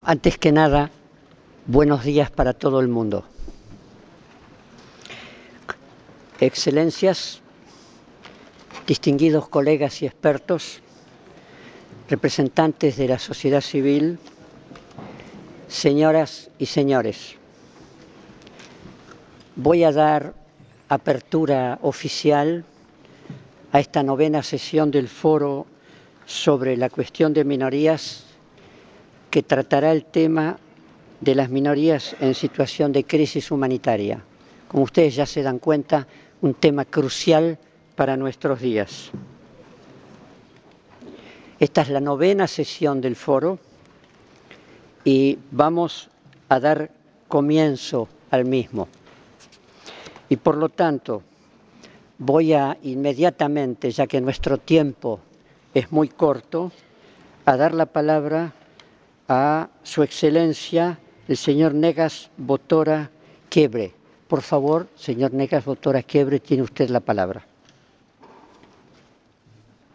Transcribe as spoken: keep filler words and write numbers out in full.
Antes que nada, buenos días para todo el mundo. Excelencias, distinguidos colegas y expertos, representantes de la sociedad civil, señoras y señores, voy a dar apertura oficial a esta novena sesión del Foro sobre la cuestión de minorías, que tratará el tema de las minorías en situación de crisis humanitaria. Como ustedes ya se dan cuenta, un tema crucial para nuestros días. Esta es la novena sesión del foro y vamos a dar comienzo al mismo. Y por lo tanto, voy a inmediatamente, ya que nuestro tiempo es muy corto, a dar la palabra a Su Excelencia, el señor Negas Bottora Quiebre. Por favor, señor Negas Bottora Quiebre, tiene usted la palabra.